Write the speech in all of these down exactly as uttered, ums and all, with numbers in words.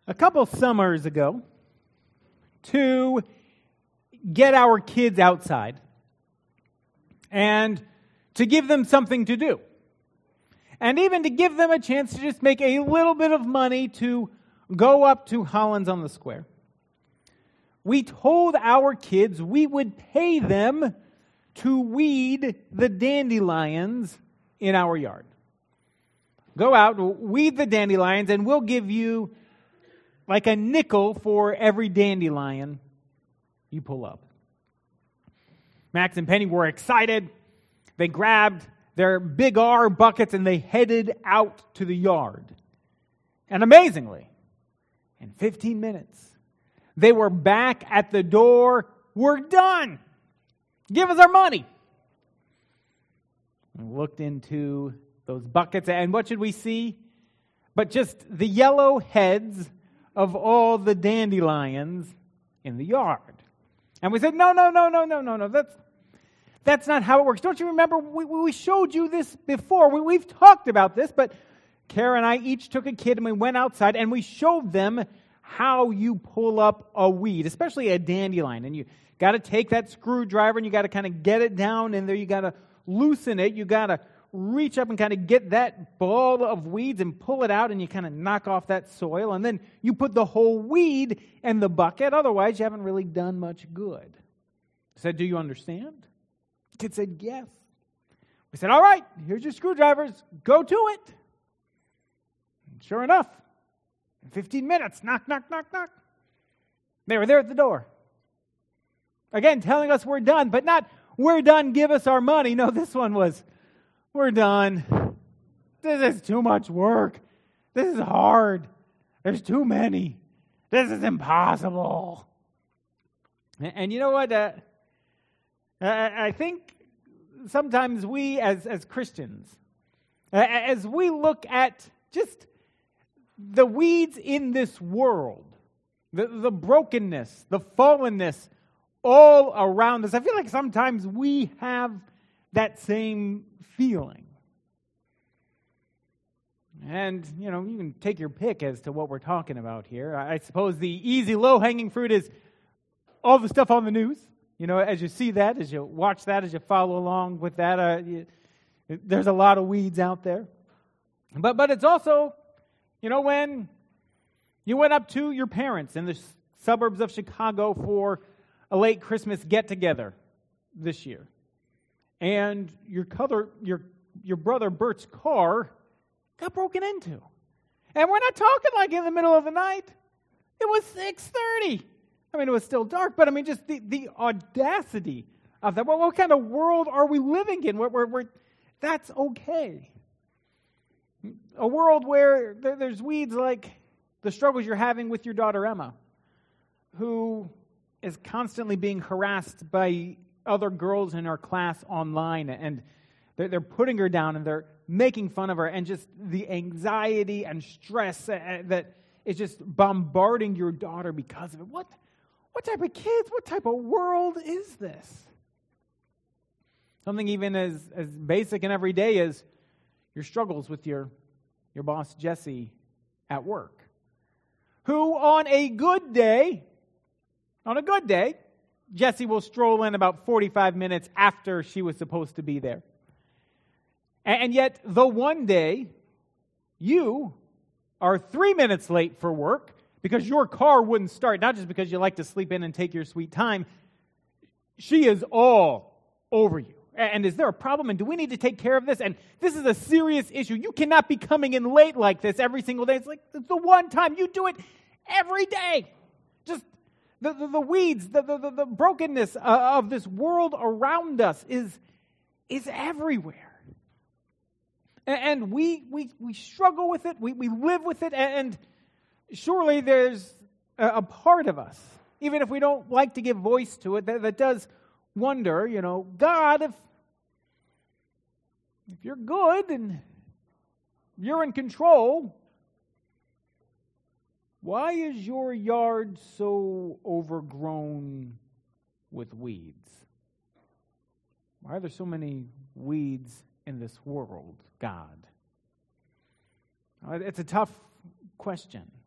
a couple summers ago to get our kids outside and to give them something to do. And even to give them a chance to just make a little bit of money to go up to Hollands on the Square. We told our kids we would pay them to weed the dandelions in our yard. Go out, weed the dandelions, and we'll give you like a nickel for every dandelion you pull up. Max and Penny were excited. They grabbed their big R buckets and they headed out to the yard. And amazingly, in fifteen minutes, they were back at the door. We're done. Give us our money. We looked into those buckets, and what should we see? But just the yellow heads of all the dandelions in the yard. And we said, no, no, no, no, no, no, no. That's that's not how it works. Don't you remember? We, we showed you this before. We, we've talked about this, but Kara and I each took a kid and we went outside and we showed them how you pull up a weed, especially a dandelion. And you got to take that screwdriver and you got to kind of get it down in there. You got to loosen it. You got to reach up and kind of get that ball of weeds and pull it out, and you kind of knock off that soil, and then you put the whole weed in the bucket. Otherwise, you haven't really done much good. I said, do you understand? The kid said, yes. We said, all right, here's your screwdrivers. Go to it. And sure enough, in fifteen minutes, knock, knock, knock, knock. They were there at the door. Again, telling us we're done, but not, we're done, give us our money. No, this one was, we're done. This is too much work. This is hard. There's too many. This is impossible. And, and you know what? Uh, I, I think sometimes we as, as Christians, uh, as we look at just the weeds in this world, the, the brokenness, the fallenness all around us, I feel like sometimes we have that same feeling. And, you know, you can take your pick as to what we're talking about here. I suppose the easy, low-hanging fruit is all the stuff on the news. You know, as you see that, as you watch that, as you follow along with that, uh, you, there's a lot of weeds out there. But but it's also, you know, when you went up to your parents in the suburbs of Chicago for a late Christmas get-together this year, and your color, your your brother Bert's car got broken into. And we're not talking like in the middle of the night. It was six thirty. I mean, it was still dark, but I mean, just the, the audacity of that. Well, what kind of world are we living in where, where, where that's okay? A world where there, there's weeds like the struggles you're having with your daughter Emma, who is constantly being harassed by other girls in her class online, and they're, they're putting her down and they're making fun of her, and just the anxiety and stress that is just bombarding your daughter because of it. What, what type of kids, what type of world is this? Something even as, as basic and everyday as your struggles with your, your boss, Jesse, at work, who on a good day, on a good day, Jesse will stroll in about forty-five minutes after she was supposed to be there. And yet, the one day, you are three minutes late for work because your car wouldn't start, not just because you like to sleep in and take your sweet time. She is all over you. And is there a problem? And do we need to take care of this? And this is a serious issue. You cannot be coming in late like this every single day. It's like it's the one time. You do it every day. Just the, the, the weeds, the, the, the brokenness of this world around us is, is everywhere. And we, we we struggle with it, we, we live with it, and surely there's a part of us, even if we don't like to give voice to it, that, that does wonder, you know, God, if, if you're good and you're in control, why is your yard so overgrown with weeds? Why are there so many weeds in this world, God? It's a tough question.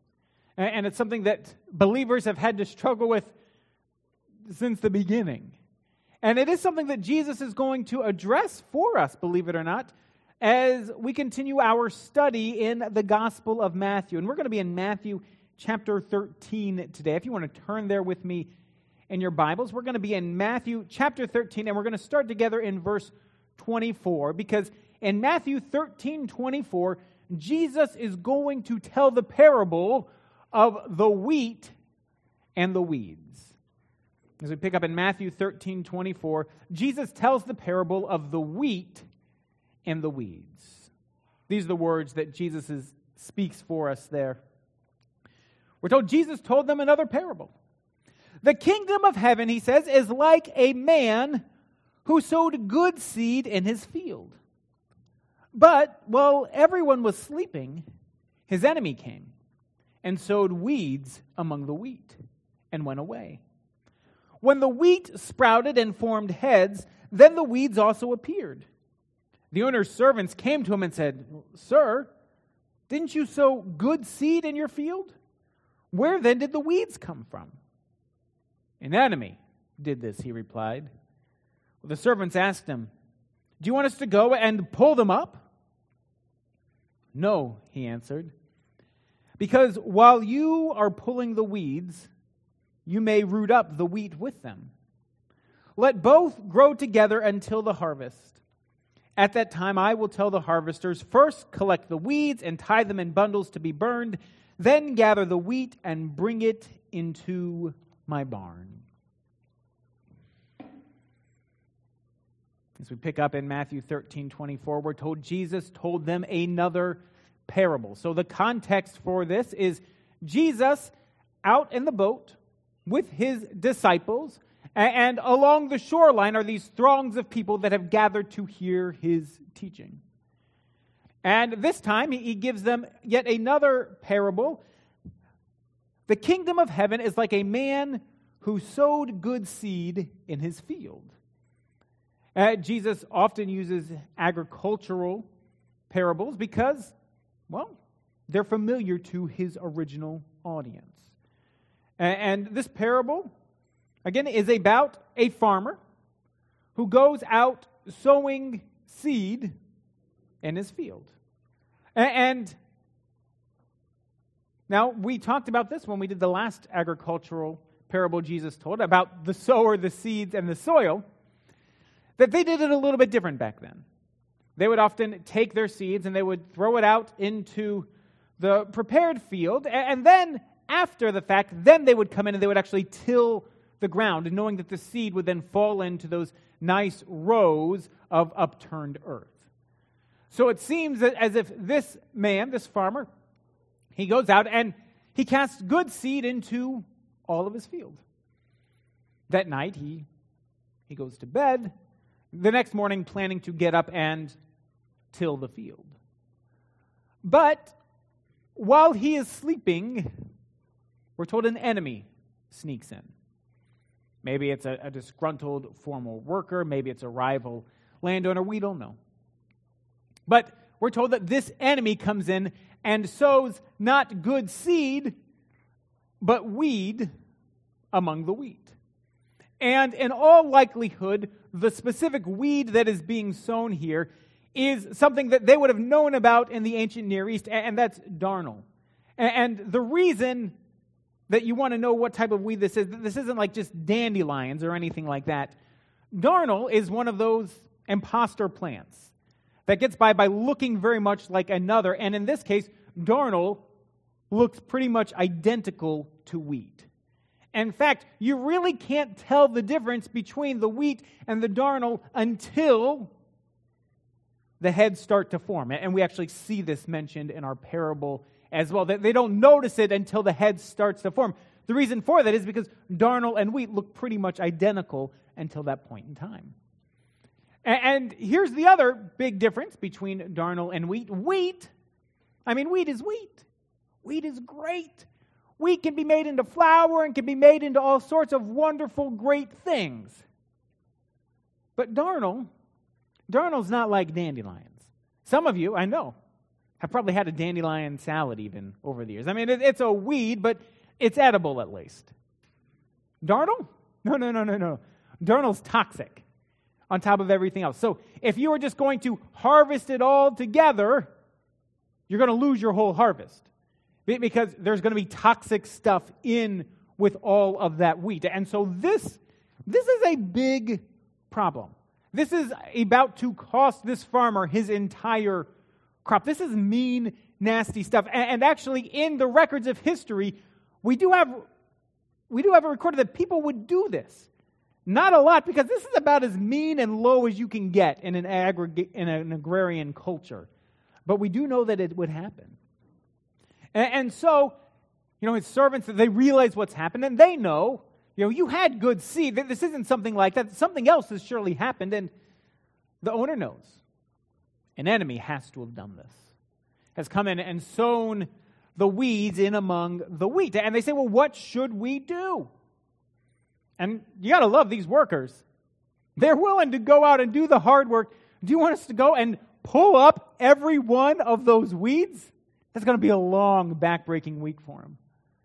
And it's something that believers have had to struggle with since the beginning. And it is something that Jesus is going to address for us, believe it or not, as we continue our study in the Gospel of Matthew. And we're going to be in Matthew chapter thirteen today. If you want to turn there with me in your Bibles, we're going to be in Matthew chapter thirteen, and we're going to start together in verse twenty-four, because in Matthew thirteen twenty-four, Jesus is going to tell the parable of the wheat and the weeds. As we pick up in Matthew thirteen twenty-four, Jesus tells the parable of the wheat and the weeds. These are the words that Jesus is, speaks for us there. We're told Jesus told them another parable. The kingdom of heaven, he says, is like a man who sowed good seed in his field. But while everyone was sleeping, his enemy came and sowed weeds among the wheat and went away. When the wheat sprouted and formed heads, then the weeds also appeared. The owner's servants came to him and said, "Sir, didn't you sow good seed in your field? Where then did the weeds come from?" "An enemy did this," he replied. Well, the servants asked him, "Do you want us to go and pull them up?" "No," he answered, "because while you are pulling the weeds, you may root up the wheat with them. Let both grow together until the harvest. At that time I will tell the harvesters, first collect the weeds and tie them in bundles to be burned, then gather the wheat and bring it into my barn." As we pick up in Matthew thirteen twenty-four, we're told Jesus told them another parable. So the context for this is Jesus out in the boat with his disciples, and along the shoreline are these throngs of people that have gathered to hear his teaching. And this time he gives them yet another parable. The kingdom of heaven is like a man who sowed good seed in his field. Uh, Jesus often uses agricultural parables because, well, they're familiar to his original audience. And this parable, again, is about a farmer who goes out sowing seed in his field. And now, we talked about this when we did the last agricultural parable Jesus told about the sower, the seeds, and the soil, that they did it a little bit different back then. They would often take their seeds and they would throw it out into the prepared field, and then after the fact, then they would come in and they would actually till the ground, knowing that the seed would then fall into those nice rows of upturned earth. So it seems as if this man, this farmer, he goes out and he casts good seed into all of his field. That night, he, he goes to bed, the next morning planning to get up and till the field. But while he is sleeping, we're told an enemy sneaks in. Maybe it's a, a disgruntled former worker. Maybe it's a rival landowner. We don't know. But we're told that this enemy comes in and sows not good seed, but weed among the wheat. And in all likelihood, the specific weed that is being sown here is something that they would have known about in the ancient Near East, and that's darnel. And the reason that you want to know what type of weed this is, this isn't like just dandelions or anything like that. Darnel is one of those imposter plants that gets by by looking very much like another, and in this case, darnel looks pretty much identical to wheat. In fact, you really can't tell the difference between the wheat and the darnel until the heads start to form. And we actually see this mentioned in our parable as well. They don't notice it until the head starts to form. The reason for that is because darnel and wheat look pretty much identical until that point in time. And here's the other big difference between darnel and wheat. Wheat, I mean, wheat is wheat. Wheat is great. Wheat can be made into flour and can be made into all sorts of wonderful, great things. But darnel, darnel's not like dandelions. Some of you, I know, have probably had a dandelion salad even over the years. I mean, it, it's a weed, but it's edible at least. Darnel? No, no, no, no, no. Darnel's toxic on top of everything else. So if you were just going to harvest it all together, you're going to lose your whole harvest because there's going to be toxic stuff in with all of that wheat. And so this, this is a big problem. This is about to cost this farmer his entire crop. This is mean, nasty stuff. And, and actually, in the records of history, we do have we do have it recorded that people would do this. Not a lot, because this is about as mean and low as you can get in an aggregate in an agrarian culture. But we do know that it would happen. And, and so, you know, his servants, they realize what's happened, and they know, you know, you had good seed. This isn't something like that. Something else has surely happened, and the owner knows. An enemy has to have done this. Has come in and sown the weeds in among the wheat. And they say, well, what should we do? And you got to love these workers. They're willing to go out and do the hard work. Do you want us to go and pull up every one of those weeds? That's going to be a long, back-breaking week for them.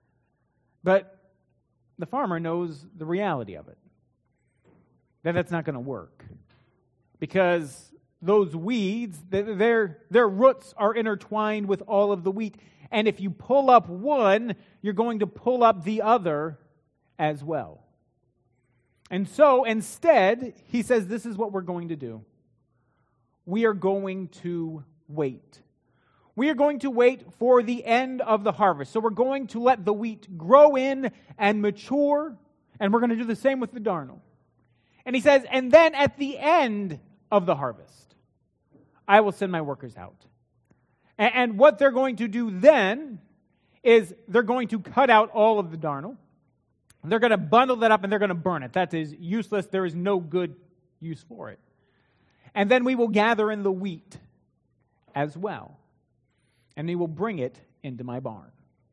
But the farmer knows the reality of it. That that's not going to work. Because those weeds, their, their roots are intertwined with all of the wheat. And if you pull up one, you're going to pull up the other as well. And so instead, he says, this is what we're going to do. We are going to wait. We are going to wait for the end of the harvest. So we're going to let the wheat grow in and mature, and we're going to do the same with the darnel. And he says, and then at the end of the harvest, I will send my workers out. And, and what they're going to do then is they're going to cut out all of the darnel. They're going to bundle that up and they're going to burn it. That is useless. There is no good use for it. And then we will gather in the wheat as well. And we will bring it into my barn.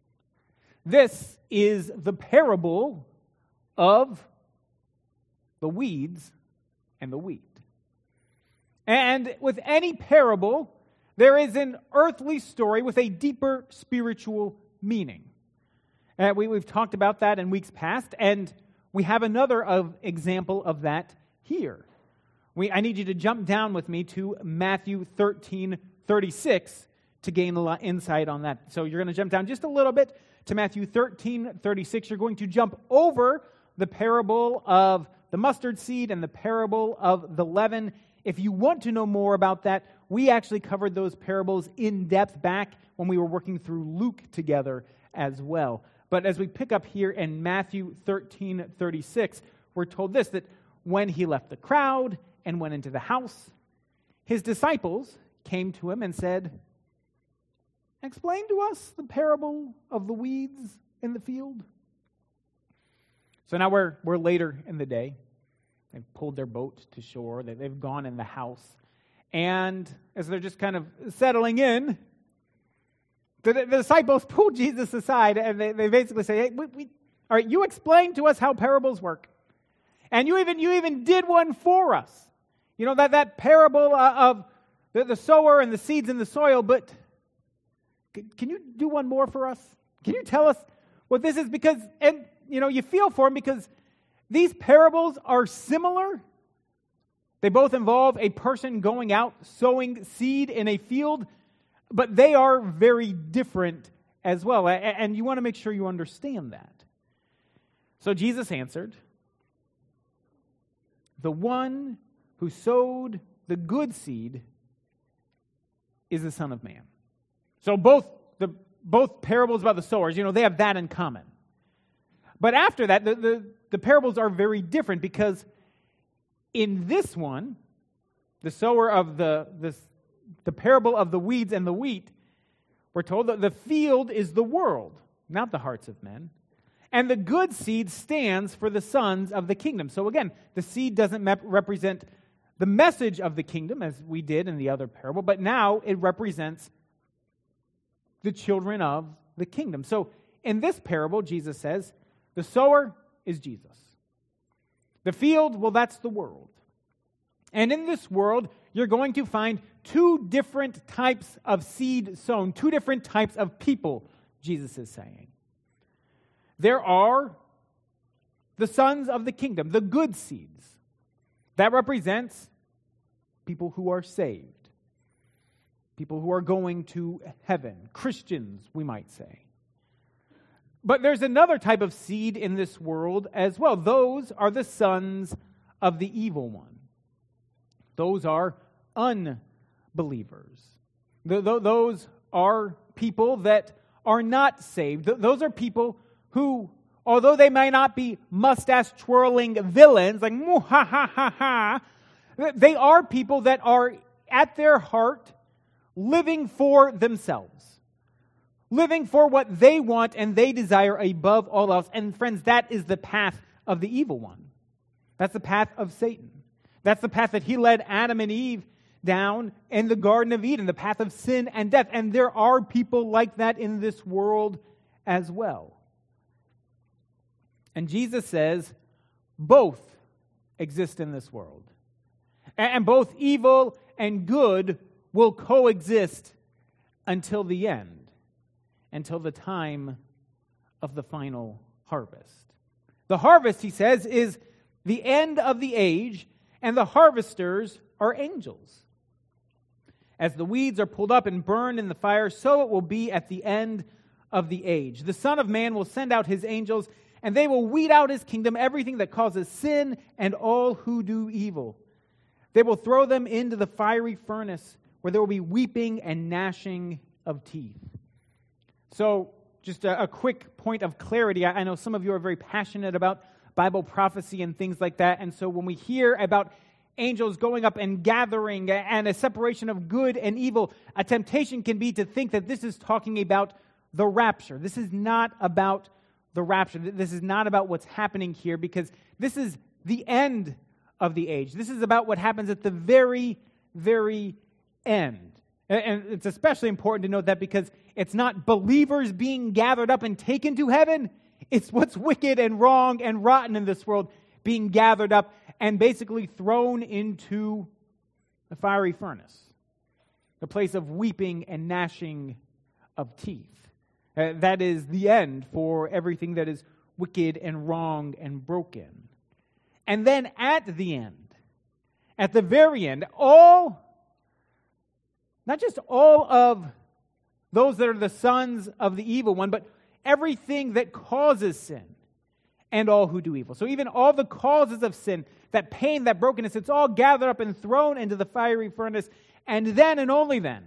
This is the parable of the weeds and the wheat. And with any parable, there is an earthly story with a deeper spiritual meaning. Uh, we, we've talked about that in weeks past, and we have another of, example of that here. We, I need you to jump down with me to Matthew thirteen thirty-six to gain a lot insight on that. So you're going to jump down just a little bit to Matthew thirteen thirty-six. You're going to jump over the parable of the mustard seed and the parable of the leaven. If you want to know more about that, we actually covered those parables in depth back when we were working through Luke together as well. But as we pick up here in Matthew thirteen thirty-six, we're told this, that when he left the crowd and went into the house, his disciples came to him and said, explain to us the parable of the weeds in the field. So now we're, we're later in the day. They've pulled their boat to shore. They've gone in the house. And as they're just kind of settling in, The, the disciples pull Jesus aside, and they, they basically say, hey, we, we, all right, you explain to us how parables work. And you even you even did one for us. You know, that, that parable of the, the sower and the seeds in the soil, but can, can you do one more for us? Can you tell us what this is? Because, and, you know, you feel for them because these parables are similar. They both involve a person going out, sowing seed in a field, but they are very different as well, and you want to make sure you understand that. So Jesus answered, the one who sowed the good seed is the Son of Man. So both the both parables about the sowers, you know, they have that in common. But after that, the, the, the parables are very different because in this one, the sower of the this the parable of the weeds and the wheat, we're told that the field is the world, not the hearts of men. And the good seed stands for the sons of the kingdom. So again, the seed doesn't mep- represent the message of the kingdom, as we did in the other parable, but now it represents the children of the kingdom. So in this parable, Jesus says, the sower is Jesus. The field, well, that's the world. And in this world, you're going to find two different types of seed sown, two different types of people, Jesus is saying. There are the sons of the kingdom, the good seeds. That represents people who are saved, people who are going to heaven, Christians, we might say. But there's another type of seed in this world as well. Those are the sons of the evil one. Those are unbelievers. Those are people that are not saved. Those are people who, although they may not be mustache-twirling villains, like, moo, ha, ha, ha, ha, they are people that are, at their heart, living for themselves. Living for what they want and they desire above all else. And friends, that is the path of the evil one. That's the path of Satan. That's the path that he led Adam and Eve down in the Garden of Eden, the path of sin and death. And there are people like that in this world as well. And Jesus says both exist in this world. And both evil and good will coexist until the end, until the time of the final harvest. The harvest, he says, is the end of the age, and the harvesters are angels. As the weeds are pulled up and burned in the fire, so it will be at the end of the age. The Son of Man will send out his angels, and they will weed out his kingdom, everything that causes sin and all who do evil. They will throw them into the fiery furnace, where there will be weeping and gnashing of teeth. So, just a, a quick point of clarity. I, I know some of you are very passionate about Bible prophecy and things like that, and so when we hear about angels going up and gathering and a separation of good and evil, a temptation can be to think that this is talking about the rapture. This is not about the rapture. This is not about what's happening here, because this is the end of the age. This is about what happens at the very, very end. And it's especially important to note that because it's not believers being gathered up and taken to heaven. It's what's wicked and wrong and rotten in this world being gathered up and basically thrown into the fiery furnace, the place of weeping and gnashing of teeth. Uh, that is the end for everything that is wicked and wrong and broken. And then at the end, at the very end, all, not just all of those that are the sons of the evil one, but everything that causes sin and all who do evil. So even all the causes of sin, that pain, that brokenness, it's all gathered up and thrown into the fiery furnace. And then and only then,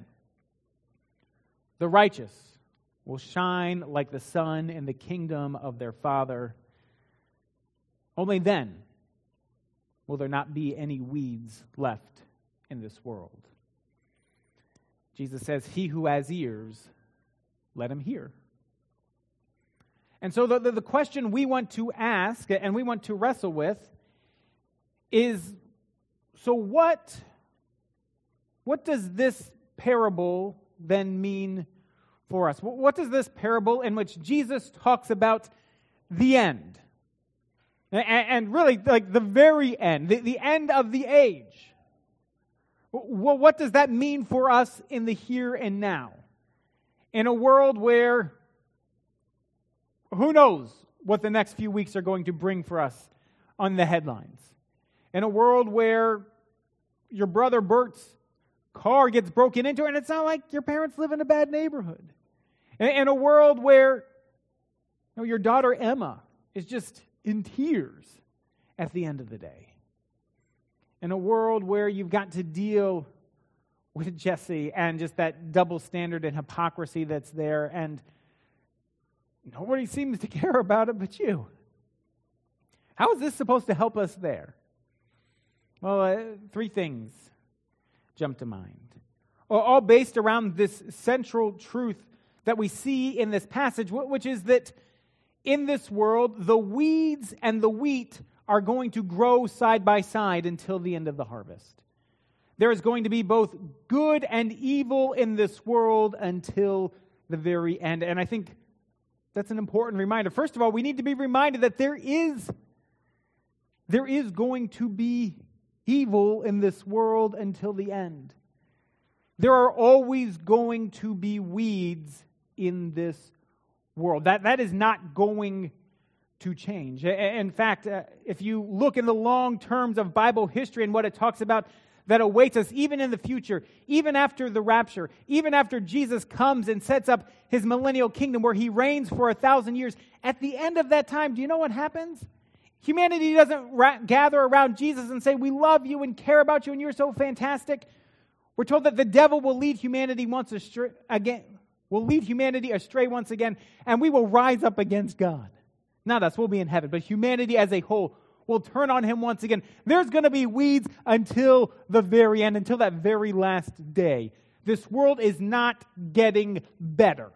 the righteous will shine like the sun in the kingdom of their Father. Only then will there not be any weeds left in this world. Jesus says, "He who has ears, let him hear." And so the, the, the question we want to ask and we want to wrestle with is, so what, what does this parable then mean for us? What does this parable in which Jesus talks about the end, and, and really like the very end, the, the end of the age, well, what does that mean for us in the here and now? In a world where who knows what the next few weeks are going to bring for us on the headlines. In a world where your brother Bert's car gets broken into, and it's not like your parents live in a bad neighborhood. In a world where you know, your daughter Emma is just in tears at the end of the day. In a world where you've got to deal with Jesse and just that double standard and hypocrisy that's there, and nobody seems to care about it but you. How is this supposed to help us there? Well, uh, three things jump to mind. All based around this central truth that we see in this passage, which is that in this world, the weeds and the wheat are going to grow side by side until the end of the harvest. There is going to be both good and evil in this world until the very end. And I think that's an important reminder. First of all, we need to be reminded that there is, there is going to be evil in this world until the end. There are always going to be weeds in this world. That, that is not going to change. In fact, uh, if you look in the long terms of Bible history and what it talks about that awaits us even in the future, even after the rapture, even after Jesus comes and sets up his millennial kingdom where he reigns for a thousand years, at the end of that time, do you know what happens? Humanity doesn't ra- gather around Jesus and say, we love you and care about you and you're so fantastic. We're told that the devil will lead humanity once astray, again, will lead humanity astray once again, and we will rise up against God. Not us, we'll be in heaven, but humanity as a whole will turn on him once again. There's going to be weeds until the very end, until that very last day. This world is not getting better.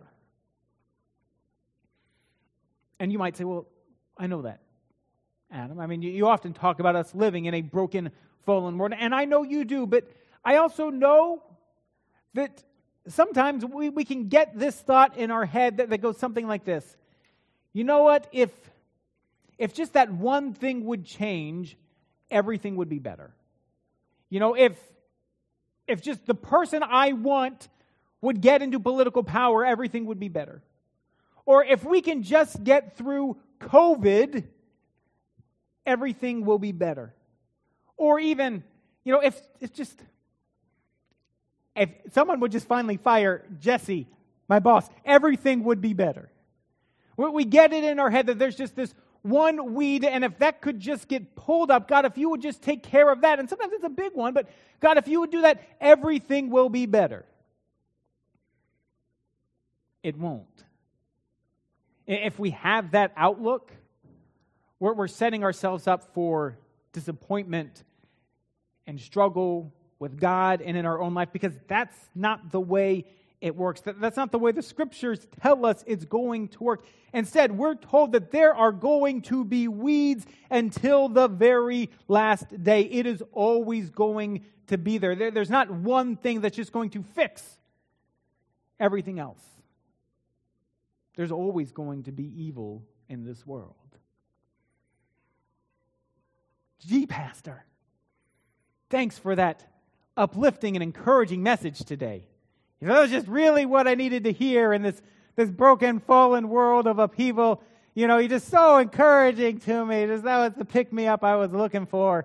And you might say, well, I know that, Adam. I mean, you, you often talk about us living in a broken, fallen world, and I know you do, but I also know that sometimes we, we can get this thought in our head that, that goes something like this. You know what? If if just that one thing would change, everything would be better. You know, if if just the person I want would get into political power, everything would be better. Or if we can just get through COVID, everything will be better. Or even, you know, if it's just if someone would just finally fire Jesse, my boss, everything would be better. We get it in our head that there's just this one weed, and if that could just get pulled up, God, if you would just take care of that, and sometimes it's a big one, but God, if you would do that, everything will be better. It won't. If we have that outlook, we're, we're setting ourselves up for disappointment and struggle with God and in our own life, because that's not the way it works. That's not the way the Scriptures tell us it's going to work. Instead, we're told that there are going to be weeds until the very last day. It is always going to be there. there. There's not one thing that's just going to fix everything else. There's always going to be evil in this world. Gee, Pastor, thanks for that uplifting and encouraging message today. That was just really what I needed to hear in this, this broken, fallen world of upheaval. You know, you're just so encouraging to me. Just, that was the pick-me-up I was looking for.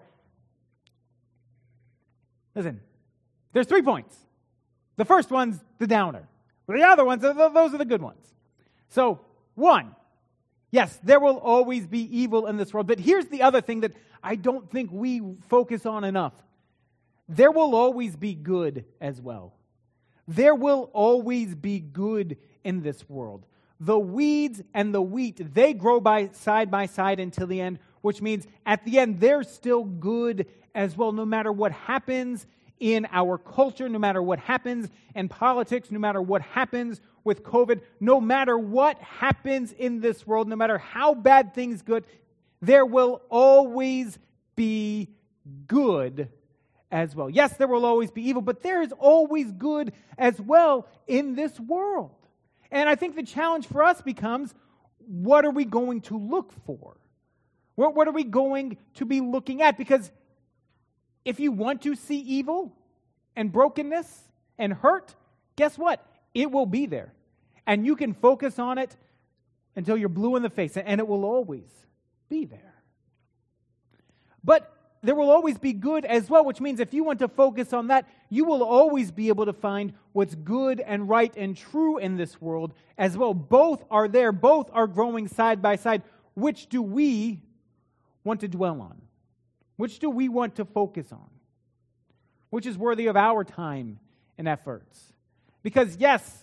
Listen, there's three points. The first one's the downer. The other ones, those are the good ones. So, one, yes, there will always be evil in this world. But here's the other thing that I don't think we focus on enough. There will always be good as well. There will always be good in this world. The weeds and the wheat, they grow by side by side until the end, which means at the end, they're still good as well, no matter what happens in our culture, no matter what happens in politics, no matter what happens with COVID, no matter what happens in this world, no matter how bad things get, there will always be good as well. Yes, there will always be evil, but there is always good as well in this world. And I think the challenge for us becomes, what are we going to look for? What, what are we going to be looking at? Because if you want to see evil and brokenness and hurt, guess what? It will be there. And you can focus on it until you're blue in the face, and it will always be there. But there will always be good as well, which means if you want to focus on that, you will always be able to find what's good and right and true in this world as well. Both are there. Both are growing side by side. Which do we want to dwell on? Which do we want to focus on? Which is worthy of our time and efforts? Because yes,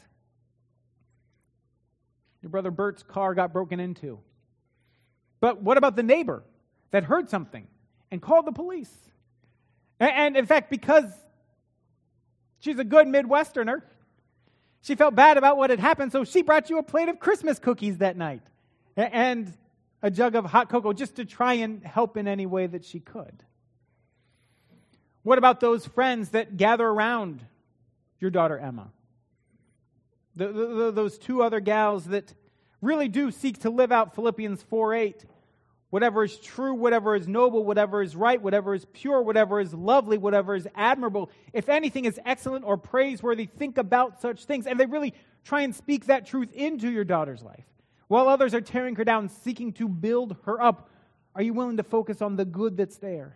your brother Bert's car got broken into. But what about the neighbor that heard something and called the police? And in fact, because she's a good Midwesterner, she felt bad about what had happened, so she brought you a plate of Christmas cookies that night and a jug of hot cocoa just to try and help in any way that she could. What about those friends that gather around your daughter Emma? The, the, those two other gals that really do seek to live out Philippians four eight, whatever is true, whatever is noble, whatever is right, whatever is pure, whatever is lovely, whatever is admirable, if anything is excellent or praiseworthy, think about such things. And they really try and speak that truth into your daughter's life. While others are tearing her down, seeking to build her up, are you willing to focus on the good that's there?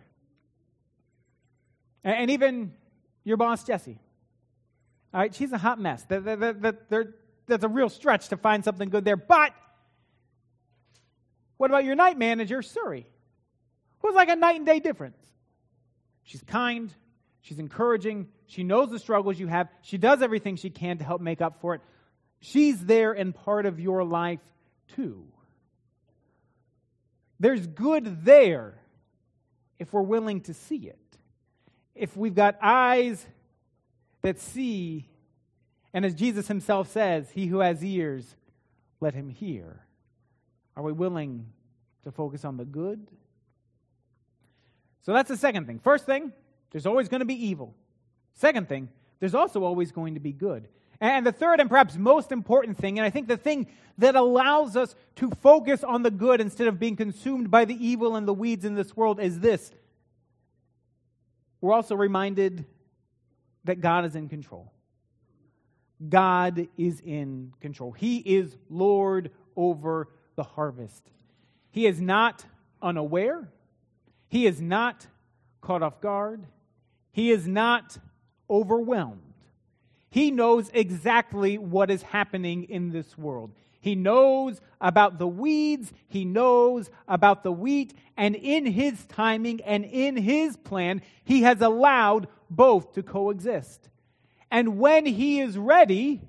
And even your boss, Jessie. All right, she's a hot mess. That, that, that, that, that's a real stretch to find something good there. But what about your night manager, Suri? Who's like a night and day difference? She's kind. She's encouraging. She knows the struggles you have. She does everything she can to help make up for it. She's there and part of your life too. There's good there if we're willing to see it. If we've got eyes that see, and as Jesus himself says, he who has ears, let him hear. Are we willing to focus on the good? So that's the second thing. First thing, there's always going to be evil. Second thing, there's also always going to be good. And the third and perhaps most important thing, and I think the thing that allows us to focus on the good instead of being consumed by the evil and the weeds in this world is this. We're also reminded that God is in control. God is in control. He is Lord over the harvest. He is not unaware. He is not caught off guard. He is not overwhelmed. He knows exactly what is happening in this world. He knows about the weeds. He knows about the wheat. And in his timing and in his plan, he has allowed both to coexist. And when he is ready,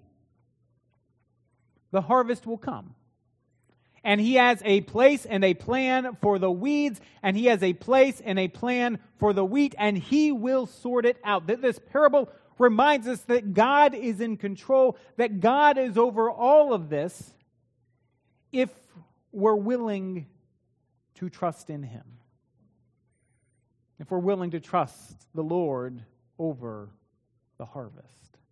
the harvest will come. And he has a place and a plan for the weeds, and he has a place and a plan for the wheat, and he will sort it out. This parable reminds us that God is in control, that God is over all of this, if we're willing to trust in him. If we're willing to trust the Lord over the harvest.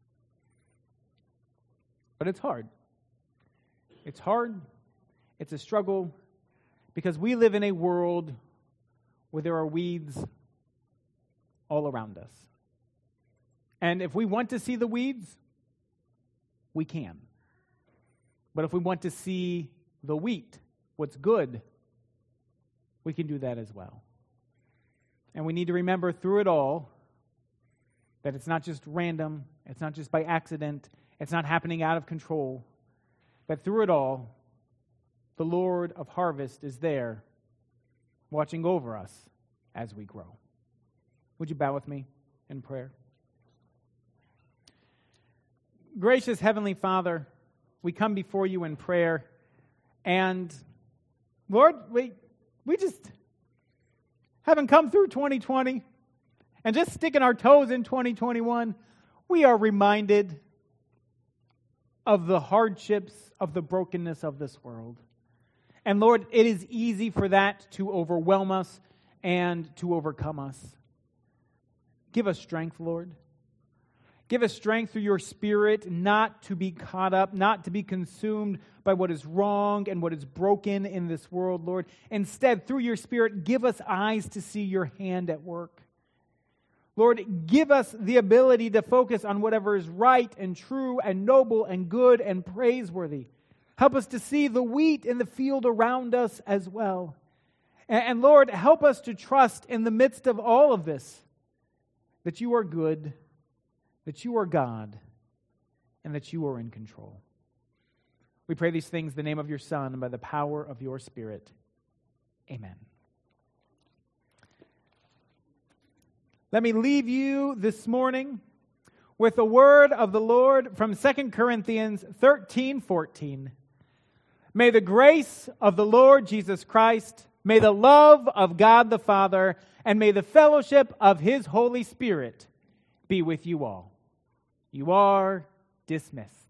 But it's hard. It's hard. It's a struggle because we live in a world where there are weeds all around us. And if we want to see the weeds, we can. But if we want to see the wheat, what's good, we can do that as well. And we need to remember through it all that it's not just random, it's not just by accident, it's not happening out of control, but through it all, the Lord of harvest is there, watching over us as we grow. Would you bow with me in prayer? Gracious Heavenly Father, we come before you in prayer, and Lord, we we just haven't come through twenty twenty, and just sticking our toes in twenty twenty-one, we are reminded of the hardships, of the brokenness of this world. And Lord, it is easy for that to overwhelm us and to overcome us. Give us strength, Lord. Give us strength through your Spirit not to be caught up, not to be consumed by what is wrong and what is broken in this world, Lord. Instead, through your Spirit, give us eyes to see your hand at work. Lord, give us the ability to focus on whatever is right and true and noble and good and praiseworthy. Help us to see the wheat in the field around us as well. And, and Lord, help us to trust in the midst of all of this that you are good, that you are God, and that you are in control. We pray these things in the name of your Son and by the power of your Spirit. Amen. Let me leave you this morning with a word of the Lord from Second Corinthians thirteen fourteen. May the grace of the Lord Jesus Christ, may the love of God the Father, and may the fellowship of his Holy Spirit be with you all. You are dismissed.